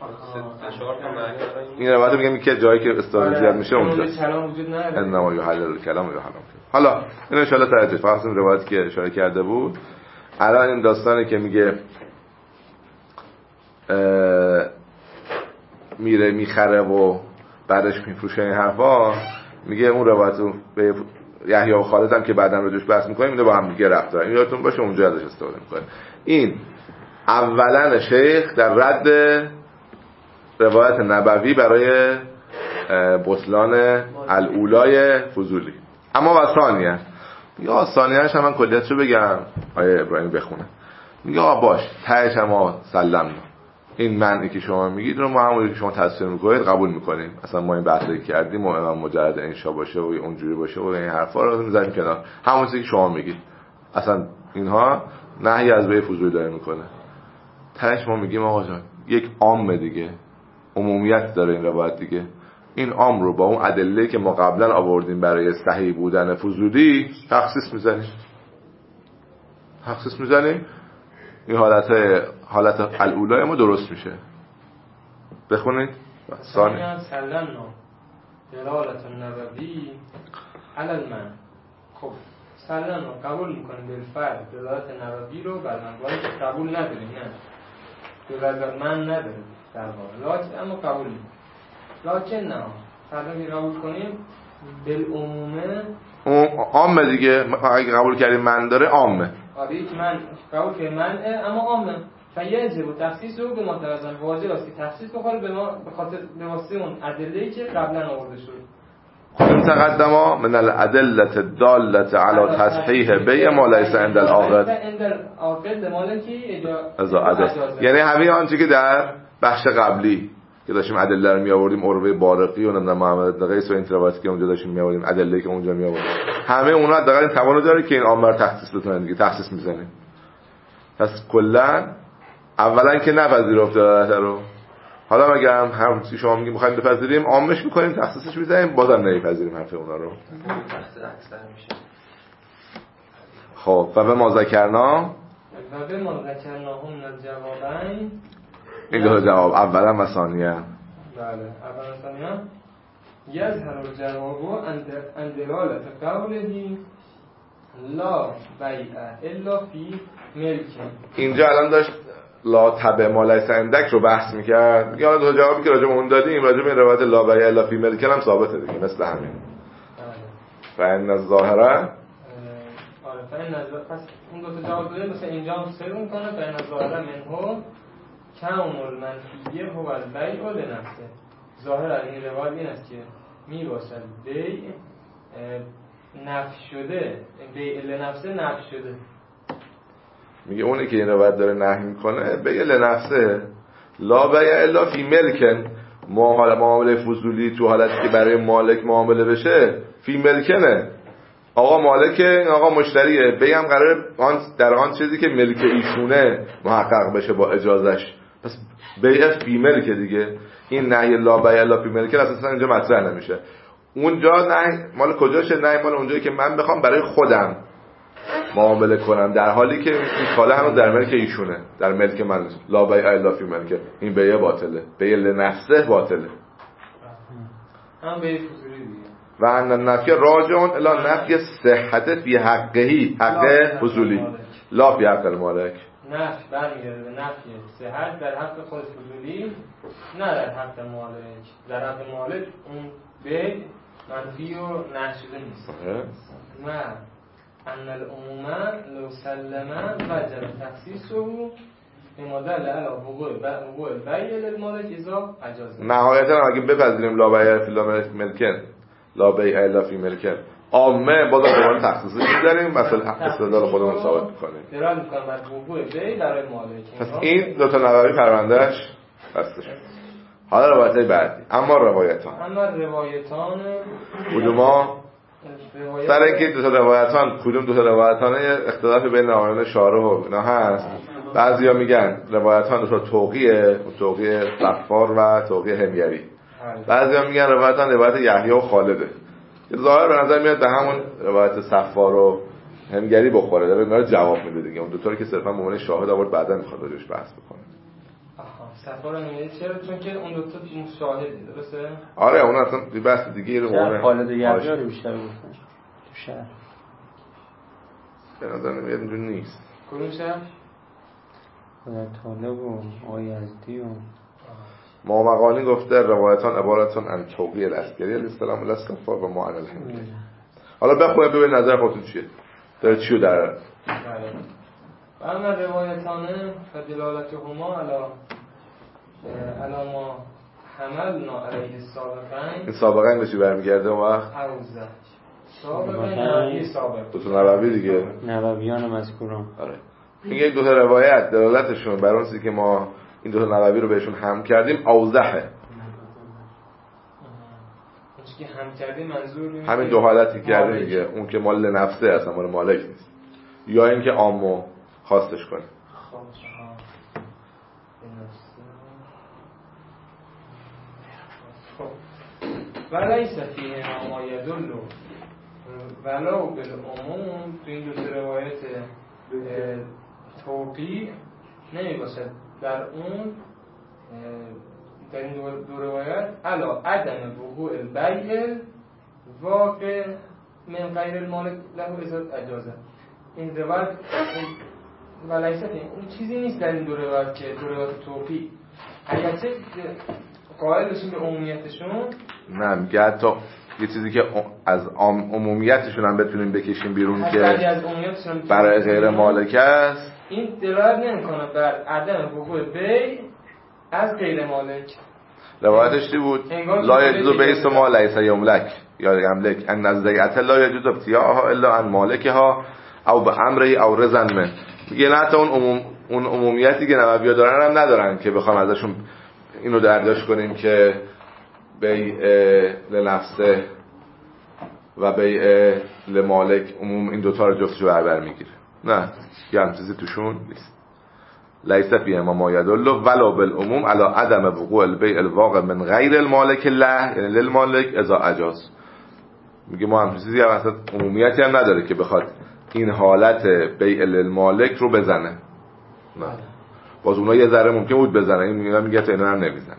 Speaker 2: این روایت میگم که جایی که استفاده زیاد میشه اونجا.
Speaker 3: کلام وجود نداره.
Speaker 2: انما یحلل الکلام و یحرم. حالا این ان شاء الله توجه فقط این روایتی که اشاره کرده بود. الان این داستانی که میگه میره میخره و بعدش میفروشه این حرفا، میگه اون روایتو به یحیی و خالد هم که بعداً راجعش بحث می‌کنیم اینا با هم دیگه ربط دارن. یادتون باشه اونجا ازش استفاده می‌کنه. این اولا شیخ در رد روایت نبوی برای بطلان الاولای فضولی. اما و ثانیه یا ثانیه‌اش هم من کلیتشو بگم آیه ابراهیم بخونه. میگه آقا باش تهش ما سلام این معنی که شما میگید رو ما همونی که شما تصویر میکنید قبول میکنیم. اصلا ما این بحثی کردیم و امام مجرد انشا باشه و اونجوری باشه و این حرفا رو میذاریم کنار. همون چیزی که شما میگید اصلا اینها نهی از بیع فضولی داره میکنه. تهش ما میگیم آقا جان یک عام دیگه عمومیت داره این روایت دیگه. این عام رو با اون ادله که ما قبلا آوردیم برای صحیح بودن فضولی تخصیص میزنیم. تخصیص میزنیم این حالت حالت الاولای ما درست میشه. بخونید
Speaker 3: ثانیا سلمنا دلالت النبوی علی المن. خب سلمنا قبول میکنیم بالفعل دلالت نبوی رو بر من که قبول نداریم. نه دلالت من نداره در واقع لکن اما قبول میکنیم. لکن نه سلمی قبول کنیم بالعمومه
Speaker 2: عامه دیگه. اگه قبول کردیم من داره عامه.
Speaker 3: آره یک من قبول که منه اما عامه. فیجب و تخصیص رو به ما توازن واجب است که تخصیص بخوره به ما به خاطر به واسطه اون ادله‌ای که قبلا آورده شد.
Speaker 2: خودم تقدم من الادله الداله علی تصحیح بیع ما لیس عند العاقل.
Speaker 3: عند العاقل مالکی اجازه.
Speaker 2: یعنی همه آنچه که در بخش قبلی که داشتیم ادله رو می آوردیم عروه بارقی و نمیدونم محمد بن قیس و این روایتی که اونجا داشتیم می آوردیم ادله که اونجا می آوردیم همه اونها حداقل این توانو داره که این عامه تخصیص بتونن دیگه تخصیص میزنه. پس کلا اولا که نپذیرفته دلالت رو. حالا اگه هم هر چیزی شما میگید می‌خوایم بپذیریم عامش می‌کنیم تخصیصش می‌ذاریم بازم نمی‌پذیریم حرف اونا رو. خب و به ما ذکرنا
Speaker 3: و به ما ذکرنا هم از جوابین
Speaker 2: این دو جواب اولا و ثانیه.
Speaker 3: بله اولا و ثانیه یظهر الجواب عن دلالت قوله لا بیع الا فی ملک.
Speaker 2: اینجا الان داشت لا تبع ما لیس عندک رو بحث میکرد. میگه حالا دو جوابی که راجع به اون دادیم راجع به روایت لا بیع الا فی ملک هم ثابته دیگه مثل همین. فإن الظاهره
Speaker 3: آره فإن الظاهره پس اون دو تا جواب داده مثلا اینجا هم سر میکنه فإن الظاهره منه کون المنفیه هو البیع لنفسه. ظاهر از این روایت این است که می باشد بیع نفی شده بیع لنفسه نفی شده.
Speaker 2: میگه اونی که این روایت داره نهی میکنه بیع لنفسه لا بیع الا فی ملکن. ما حالا معامله فضولی تو حالتی که برای مالک معامله بشه فی ملکنه. آقا مالک آقا مشتریه بیع هم قراره آن در آن چیزی که ملک ایشونه محقق بشه با اجازهش. پس بیع فی ملک دیگه. این نهی لا بیع الا فی ملکن اساسا اینجا مطرح نمیشه. اونجا نهی مال کجاشه؟ نهی مال اونجایی که من بخوام برای خودم معامله کنم در حالی که این کالا هنوز در ملک ایشونه در ملک من. لا بیع الا فی ملک این بیع باطله. بیع لنفسه باطله.
Speaker 3: هم بیع فضولی دیگه.
Speaker 2: و ان النفی راجع الی نفی صحت فی حقه حق فضولی لا فی حق المالک.
Speaker 3: نفی برمیگرده به نفی صحت در حق خود فضولی نه در حق مالک. در حق مالک اون بیع منفی و نهی شده نیست. نه ان العموم لو سلم وجب تخصیصه بما دل علی وقوع وقوع البیع للمالک اذا اجازه.
Speaker 2: نهایتا اگه بپذیریم لا بیع فی ملکن لا بیع الا فی ملکن عامه بازم دوباره تخصیصش می‌ذاریم مثلا استدلال خودمون ثابت می‌کنیم.
Speaker 3: درام می‌کنم بر وقوع بیع برای مالک.
Speaker 2: پس این دو تا نواری پروندهش بسته شد. حالا روایت بعدی اما روایتان
Speaker 3: اما روایتان
Speaker 2: کدوما سر اینکه دو تا روایتان کدوم دو تا روایتان اختلاف بین آیان شارح و اینا هست. بعضیا میگن روایتان دو تا توقیه توقیه صفار و توقیه همگری. بعضیا میگن روایتان روایت یحیی و خالده که ظاهر به نظر میاد به همون روایت صفار و همگری بخوره. داره اینا رو جواب میده دیگه. اون دو تا که صرفا به عنوان شاهد آورد بعدا میخواد راجعش بحث بکنه.
Speaker 3: آها صفار همگری چرا؟ چون که اون دو تا شاهدی درسته؟
Speaker 2: آره اون اصلا بحث دیگه رو
Speaker 1: خالد و یحیی رو بیشتر گفتن تو شهر.
Speaker 2: به نظر نمیاد اینجور نیست.
Speaker 3: کدوم شهر؟
Speaker 1: طالب و آقای یزدی و
Speaker 2: ما مقالی گفته روایتان عبارتون عن توقیه العسکری الاستلام الاستغفار و معن الحمد. حالا بخونید ببین نظر خودتون چیه. داره چیو در
Speaker 3: و اما روایتان فدلالتهما علی علی ما حملنا علیه السابقین.
Speaker 2: این سابقین بچی برمیگرده اون وقت؟
Speaker 3: اوزه سابقین نبوی سابق
Speaker 2: دو تا نبوی دیگه،
Speaker 1: نبویان مذکوران.
Speaker 2: آره میگه دو تا روایت دلالتشون بر اون چیزی که ما این دو تا نبوی رو بهشون هم کردیم اوضحه.
Speaker 3: که هم کردیم منظور
Speaker 2: همین دو حالتی کرده دیگه، اون که مال نفسه اصلا مال مالک نیست، یا اینکه عامو خاصش کنه.
Speaker 3: ولیس فیه ما یدل ولو بالعموم. تو این دو روایت توقیع نمی باشد در اون در این دو روایت علا عدم وقوع البیع واقع من غیر المالک له ازاد اجازه. این روایت ولیس فیه اون چیزی نیست در این دو روایت که دو روایت توقیع اگرچه قائل بشیم به عمومیتشون.
Speaker 2: نه میگه حتی یه چیزی که از عمومیتشون هم بتونیم بکشیم بیرون که برای غیر مالک است،
Speaker 3: این دلالت نمیکنه بر عدم وقوع بیع از غیر مالک.
Speaker 2: روایتش چی بود؟ لا یجوز بیع ما لیس یملک یا یملک ان الزیعه لا یجوز ابتیاعها الا عن مالکها او به امره او رضا منه. میگه نه حتی اون عموم اون عمومیتی که نبوی‌ها دارن هم ندارن که بخوام ازشون اینو درداشت کنیم که بیع لنفسه و بیع لمالک عموم این دوتا رو جفتشو بربر میگیره. نه یه هم چیزی توشون نیست. لیس فیه ما یدل ولو بالعموم علی عدم وقوع البیع الواقع من غیر المالک له یعنی للمالک اذا اجاز. میگه ما هم چیزی هم اصلا عمومیتی هم نداره که بخواد این حالت بیع للمالک رو بزنه. نه باز اونها یه ذره ممکن بود بزنه، این میگه میگه تا اینا هم نمیزنه.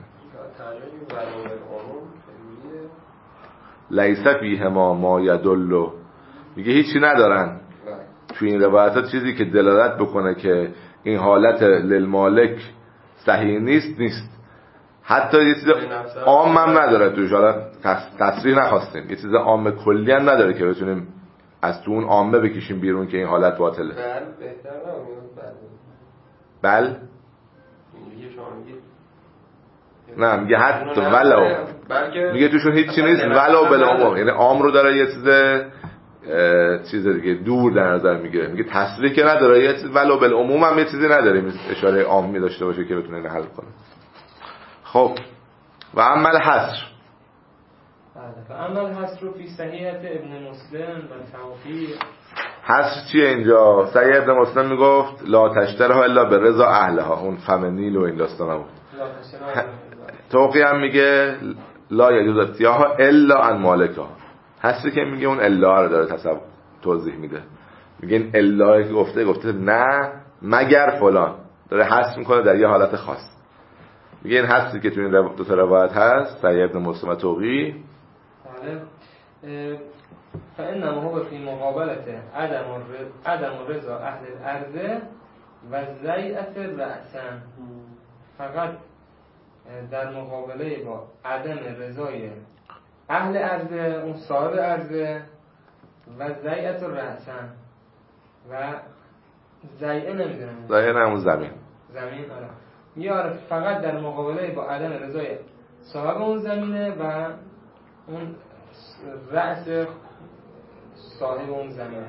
Speaker 2: لیس فیه ما ما یدل میگه هیچی ندارن توی این روایتات چیزی که دلالت بکنه که این حالت للمالک صحیح نیست نیست. حتی یه چیز عام هم نداره توش، حالا تصریح نخواستیم یه چیز عام کلی هم نداره که بتونیم از تو اون عامه بکشیم بیرون که این حالت باطله. بل نه میگه حتی ولو میگه توشون هیچی نیست ولو بالعموم، یعنی عام رو داره یه چیز چیز دیگه دور در نظر میگیره. میگه تصریح که نداره یه چیز ولو بالعموم هم یه چیزی نداره اشاره عامی داشته باشه که بتونه اینو حل کنه. خب و عمل حصر
Speaker 3: و عمل حصر فی صحیحت ابن مسلم و توفیق.
Speaker 2: حصر چیه اینجا؟ صحیح ابن مسلم میگفت لا تشترها الا به رضا اهلها، اون فمنیل و این داستانا بود. توقی هم میگه لا یجوز ابتیاعها الا عن مالکها. حصری که میگه اون الا رو داره تصور توضیح میده. میگه این الا که گفته گفته نه مگر فلان، داره حصر میکنه در یه حالت خاص. میگه این حصری که تو این دو تا روایت هست صحیح ابن مسلم و توقی
Speaker 3: فانما هو فی مقابلته عدم عدم رضا اهل الارض و زیعت رأسن، فقط در مقابله با عدم رضای اهل ارض اون صاحب ارض و زیعت رأسن و زیعه نمیدونم
Speaker 2: زیعه نه اون زمین
Speaker 3: زمین آره میاره فقط در مقابله با عدم رضای صاحب اون زمینه و اون رأس صاحب اون زمینه.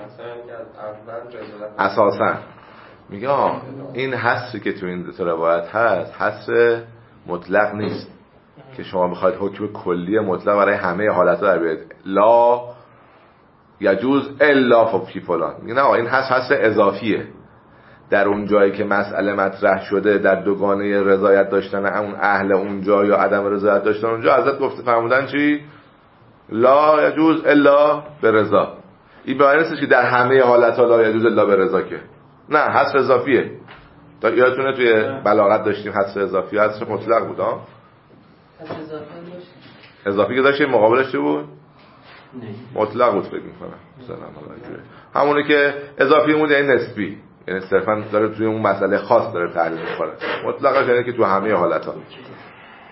Speaker 2: اساسا میگه این حصری که تو این دو تا روایت هست حصر مطلق نیست که شما بخواید حکم کلی مطلق برای همه حالت‌ها در بیارید. لا یجوز الا فی فلان. میگه نه این حصر حصر اضافیه. در اون جایی که مسئله مطرح شده در دوگانه رضایت داشتن اون اهل اونجا یا عدم رضایت داشتن اونجا حضرت گفته فرمودن چی؟ لا یجوز الا به رضا. این به معنی نیست که در همه حالت‌ها لا یجوز الا به رضا، که نه حصر اضافیه. تا یادتونه توی بلاغت داشتیم حصر اضافی، حصر مطلق بود ها.
Speaker 6: حصر اضافی داشتیم.
Speaker 2: اضافی که داشتیم مقابلش چی بود؟
Speaker 6: نه
Speaker 2: مطلق بود فکر می‌کنم. مثلا همونه که اضافی بود یعنی نسبی، یعنی صرفا داره توی اون مسئله خاص داره تحلیل می‌کنه. مطلقش یعنی که تو همه حالت‌ها.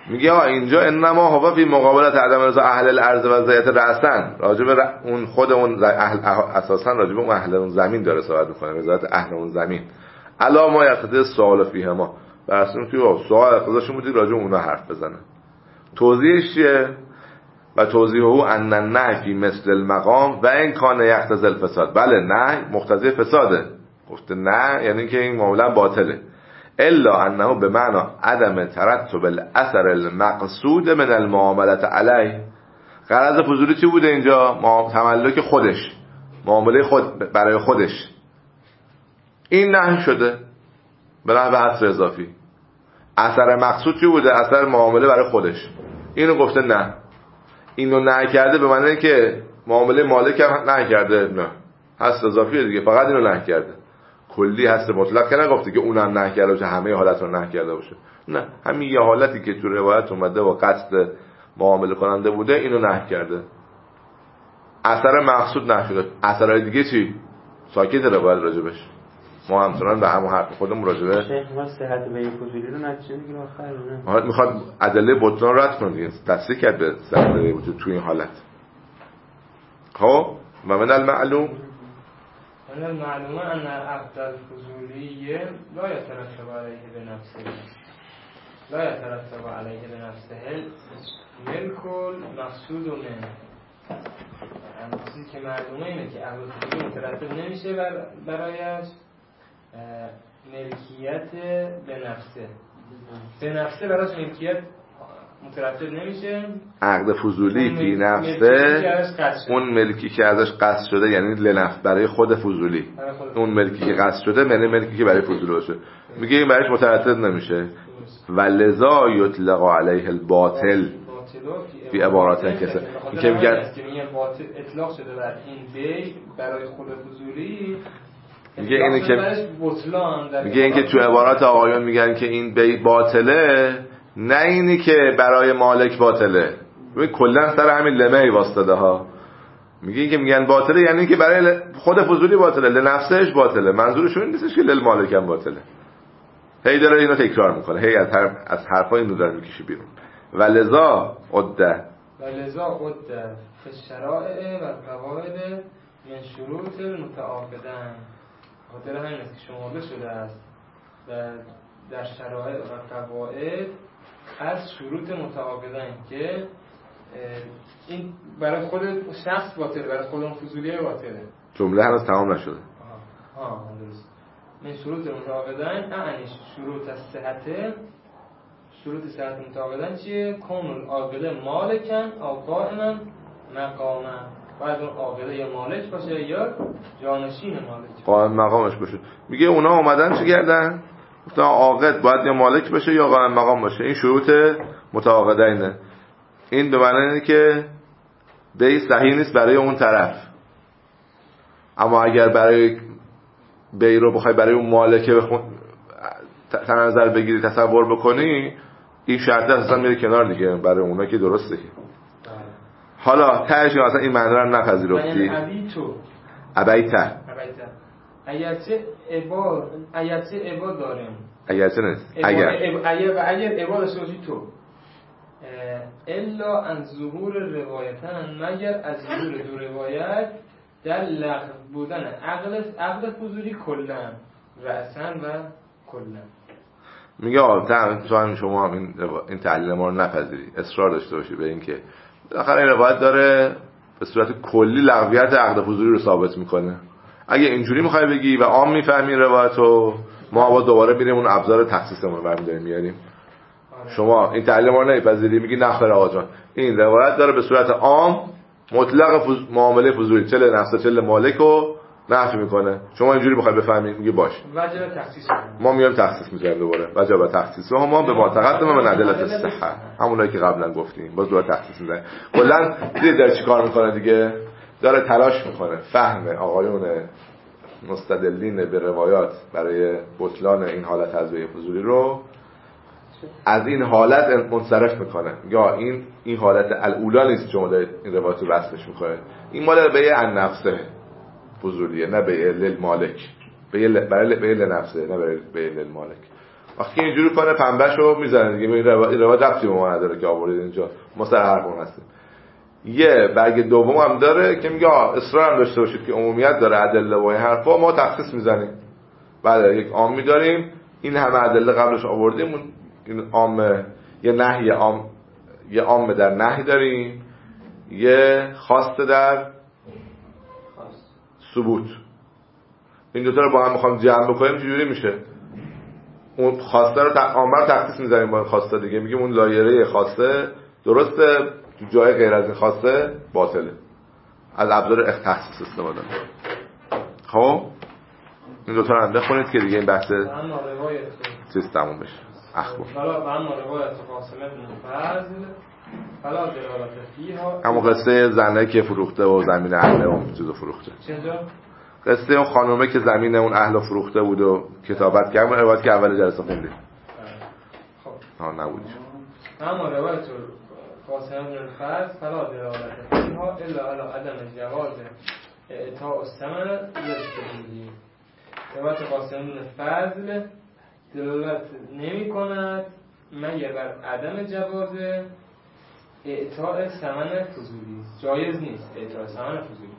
Speaker 2: میگه ها اینجا انما هو فی مقابلت عدم رضا اهل الارض و زیت رأسن، راجب اون خود اون اهل اساسا راجب اون اهل اون زمین داره صحبت میکنه، رضایت اهل اون زمین. الا ما یقتضی سوال فیه ما، برسیم توی سوال اقتضاشون بودی راجب اونها حرف بزنه. توضیحش چیه؟ و توضیحه ان النهی فی مثل المقام و این کان یقتضی الفساد. بله نه مقتضی فساده، گفته نه یعنی که این معامله باطله. الا انه به معنی عدم ترتب الاثر المقصود من المعاملات علیه. غرض فضولی چی بوده اینجا؟ تملک خودش، معامله خود برای خودش. این نه شده به نحو حصر اضافی. اثر مقصود چی بوده؟ اثر معامله برای خودش. اینو گفته نه، اینو نه کرده به معنی که معامله مالک هم نه کرده، نه حصر اضافیه دیگه، فقط اینو نه کرده. کلی هست مطلق که نگفته که اونم نه کرده باشه، همه حالت رو نه کرده باشه، نه همین یه حالتی که تو روایت اومده و قصد معامله کننده بوده اینو نه کرده. اثر مقصود نه شده. اثرهای دیگه چی؟ ساکت روایت راجبش. ما همچنان به همون حرف خودمون راجبه
Speaker 1: شیخ ما صحت به فضولی رو نتیجه میگیره آخر نه
Speaker 2: میخواد ادله بطلان رد کنه دیگه، تصدیق کرد به صحت به وجود تو این حالت. خب و من المعلوم
Speaker 3: من المعلومه ان العقد الفضولی لا يترتب عليه بنفسه لا يترتب عليه بنفسه ملك المقصود منه. اما چیزی که معلومه اینه که عقد فضولی مترتب نمیشه بر برایش ملکیت به نفسه، به نفسه براش ملکیت مترتب نمیشه.
Speaker 2: عقد فضولی فی نفسه اون ملکی که ازش قصد شده یعنی لنفس برای خود فضولی، اون ملکی که قصد شده یعنی ملکی که برای فضولی باشه، میگه این برایش مترتب نمیشه. و لذا یطلق علیه الباطل فی عبارات کسه که میگن
Speaker 3: باطل اطلاق شده بر این بی برای خود فضولی،
Speaker 2: میگه اینه که میگه این که تو عبارات آقایون میگن که این بی باطله، نه اینی که برای مالک باطله. ببین کلا سر همین لمه واسطه ها میگه این که میگن باطله یعنی این که برای خود فضولی باطله، لنفسش باطله. منظورشون این نیستش که للمالک هم باطله. هی داره اینو تکرار میکنه، هی از حرف از حرفای اینو داره میکشه بیرون. ولذا عده
Speaker 3: ولذا عده فی الشرائع و القواعد من شروط المتعاقدین. خاطر همین است که شمرده شده است در شرایع و قواعد از شروط متعاقدین که این برای خود شخص باطله، برای خود اون فضولیه باطله.
Speaker 2: جمله هنوز تمام نشده.
Speaker 3: آها آها درست. من شروط متعاقدین اعنی شروط الصحت. شروط صحت متعاقدین چیه؟ کون العاقله مالکن او قائما مقاما. باید اون عاقله یا مالک باشه یا جانشین مالک،
Speaker 2: قائم مقامش باشه. میگه اونا اومدن چی کردن؟ گفتن عاقد باید یا مالک باشه یا قائم مقام باشه. این شروط متعاقدینه. این به معنی اینه که بی صحیح نیست برای اون طرف، اما اگر برای بی رو بخوای برای اون مالکه بخون نظر بگیری تصور بکنی، این شرط اصلا میره کنار دیگه، برای اونا که درسته. که حالا تهش اصلا این معنی رو نپذیرفتی.
Speaker 3: ابیتو
Speaker 2: ابیته
Speaker 3: ابیته اگرچه عباد اگرچه عباد داریم
Speaker 2: اگرچه نیست اگر
Speaker 3: اگر اگر عباد داشته باشی تو الا ان ظهور روایتن، مگر از ظهور دو روایت در لغو بودن عقل عقل فضولی کلا رأسن و کلا.
Speaker 2: میگه آقا تو شما این این تحلیل ما رو نپذیری، اصرار داشته باشی به این که بالاخره این روایت داره به صورت کلی لغویت عقد فضولی رو ثابت میکنه. اگه اینجوری میخوای بگی و عام میفهمی روایتو، ما با دوباره میریم اون ابزار تخصیصمون رو برمی‌داریم میاریم. شما این تحلیل ما رو نمیپذیری، میگی نه خیر آقا جان این روایت داره به صورت عام مطلق فز... معامله فضولی چه لنفسه چه لمالک رو نفی میکنه. شما اینجوری بخوای بفهمی میگی باش
Speaker 3: وجب تخصیص
Speaker 2: ما میایم تخصیص میذاریم دوباره. وجب تخصیص و ما به ما تقدم من ادله الصحه، همونایی که قبلا گفتیم باز دوباره تخصیص میذاریم. کلا دیدید داره چیکار میکنه دیگه؟ داره تلاش میکنه فهم آقایون مستدلین به روایات برای بطلان این حالت تزویه فضولی رو از این حالت منصرف میکنه. یا این این حالت الاولا نیست شما دارید این روایت رو وصلش میکنه، این مال به عن نفسه فضولیه، نه به للمالک، به برای به لنفسه، نه برای به للمالک. وقتی اینجوری کنه پنبهشو میزنه دیگه. این روایت ربطی به ما نداره که آورید اینجا، ما سر حرفمون هستیم. یه برگ دوم هم داره که میگه اصرار هم داشته باشید که عمومیت داره ادله و این حرفا، ما تخصیص میزنیم. بله یک عامی داریم، این همه ادله قبلش آوردیم، این عام یه نهی عام، یه عام در نهی داریم، یه خاصه در ثبوت. این دوتا رو با هم میخوام جمع بکنیم چجوری میشه؟ اون خاصه رو عامه رو تخصیص میزنیم با این خاصه دیگه، میگیم اون لایره خاصه درسته، تو جای غیر از این خاصه باطله، از ابزار تخصیص استفاده کنیم. خب این دوتا رو هم بخونید که دیگه این بحث چیز تموم بشه. اخبار
Speaker 3: حالا و اما روایت قاسم بن فضل فلا دلالت فیها،
Speaker 2: اما قصه زنه که فروخته و زمین اهل اون چیزو فروخته.
Speaker 3: چنجا؟
Speaker 2: قصه اون خانومه که زمین اون اهل فروخته بود و کتابت کرد، روایت که اول جلسه خوندیم. خب ها نبودی.
Speaker 3: اما روایت قاسم بن فضل فلا دلالت فیها الا علی عدم جواز اعطاء الثمن للسبیلی. روایت قاسم بن فضل دلالت نمی کند مگر بر عدم جواز اعطاء ثمن فضولی. جایز نیست اعطاء ثمن فضولی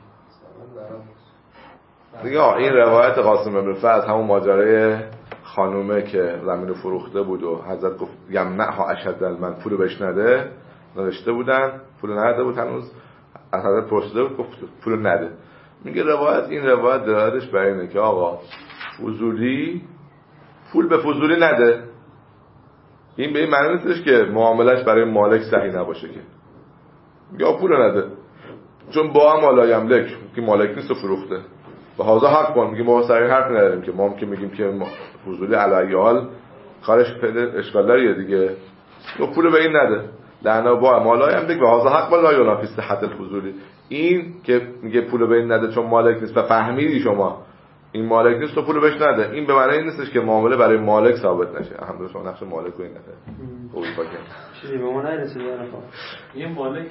Speaker 2: دیگه. این روایت قاسم بن فضل همون ماجرای خانومه که زمین فروخته بود و حضرت گفت یمنعها اشد المن، پولو بهش نده، نداشته بودن، پولو نده بود هنوز، از حضرت پرسیده بود گفت پولو نده. میگه روایت، این روایت دلالتش بر اینه که آقا فضولی پول به فضولی نده. این به این معنی نیستش که معاملش برای مالک صحیح نباشه که یا پول نده، چون با هم مالا یملک که مالک نیست و فروخته به هازا حق کن. میگیم ما صحیح حرف نداریم که ما هم که میگیم که فضولی علی حال کارش اشکال داره دیگه، یا پول به این نده لعنا با مالا یملک به هازا حق ولا ینافی صحت الفضولی. این که میگه پول به این نده چون مالک نیست و فهمیدی شما این مالک نیست تو پولو بهش نده، این به معنی این نیستش که معامله برای مالک ثابت نشه. الحمدلله شما نقش مالک رو این نده خوبی پاکه
Speaker 1: چیزی به ما نرسید
Speaker 5: یه مالک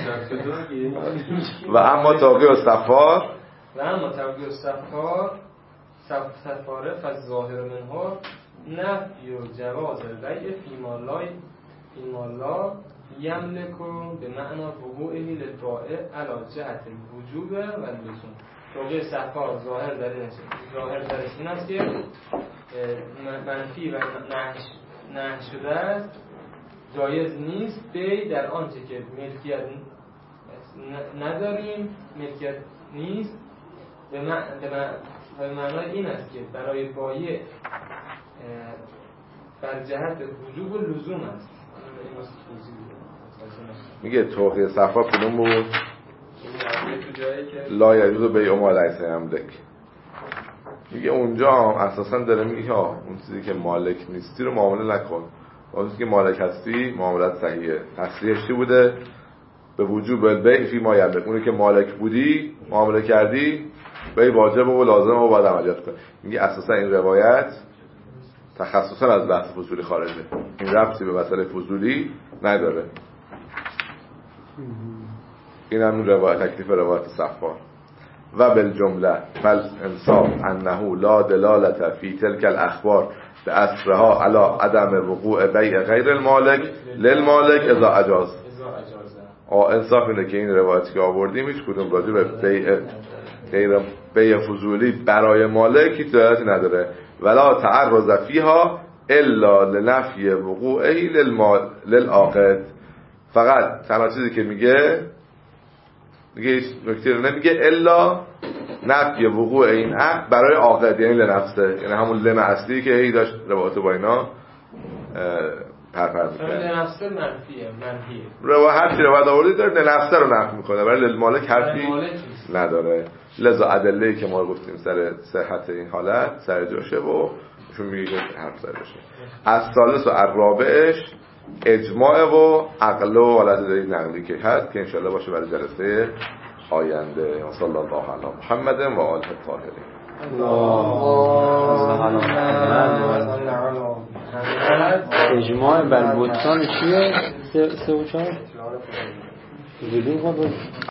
Speaker 2: و اما تاقی و صفار
Speaker 3: و اما تاقی و صفار سفاره فظاهر منها نفی و جواز البیع فیما لا فیما لا یملک به معنی وقوعه للبائع علی جهت الوجوب و اللزوم. توقیع صفار ظاهر در این ظاهر در این است که منفی و نهی شده است، جایز نیست بی در آنچه که ملکیت نداریم، ملکیت نیست. به معنای این است که برای بایع بر جهت وجوب و لزوم است.
Speaker 2: میگه توقیع صفار کدوم بود؟ لا یجوز بیع ما لیس یملک. میگه اونجا اساسا داره میگه اون چیزی که مالک نیستی رو معامله نکن، اون چیزی که مالک هستی معاملت صحیحه. تصریحش چی بوده؟ به وجوب البیع فی ما یملک. اونی که مالک بودی معامله کردی بیع واجب و لازم و باید عملیات کن. میگه اساسا این روایت تخصصا از بحث فضولی خارجه، این ربطی به مسئله فضولی نداره. این هم روایت تکلیف روایت صفار. و بالجمله فالانصاف انه لا دلالت فی تلک الاخبار بأسرها علی عدم وقوع بیع غیر المالک للمالک اذا اجاز. انصاف اینه که این روایتی که آوردیم هیچ کدوم راجع به بیع غیر بیع فضولی برای مالک هیچ دلالتی نداره. ولا تعرض فیها الا لنفی وقوعه للعاقد. فقط تنها چیزی که میگه میگه نکته رو نمیگه الا نفی وقوع این عقد برای عاقد، یعنی لنفسه، یعنی همون لم اصلی که هی داشت روایت با اینا پرپر میکنه.
Speaker 3: لنفسه منفیه منفیه
Speaker 2: روایت روایت آوردی داره لنفسه رو نفی میکنه ولی للمالک حرفی نداره. لذا ادله‌ای که ما گفتیم سر صحت این حالت سر جاشه و چون میگه که حرف سر جاشه. از ثالث و الرابعش اجماع و عقل و حالت دلیل نقلی که هست که انشالله باشه برای جلسه آینده. و صلی الله علی محمد و آله الطاهرین.
Speaker 1: اجماع بر بطلان چیه؟ سه و چهار